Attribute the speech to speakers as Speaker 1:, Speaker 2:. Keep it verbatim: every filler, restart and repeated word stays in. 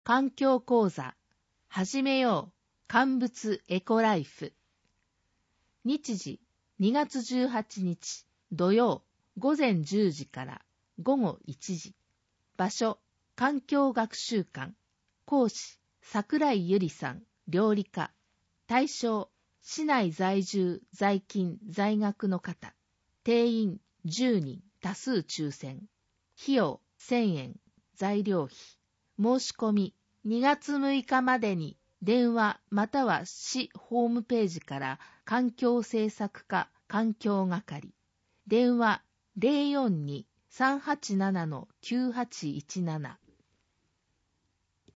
Speaker 1: 環境講座始めよう乾物エコライフ。日時にがつじゅうはちにち土曜午前じゅうじから午後いちじ。場所環境学習館。講師桜井ゆりさん料理家。対象市内在住在勤在学の方。定員じゅうにん多数抽選。費用せんえん材料費。申し込みにがつむいかまでに電話または市ホームページから環境政策課環境係。電話 ゼロよんに さんはちなな きゅうはちいちなな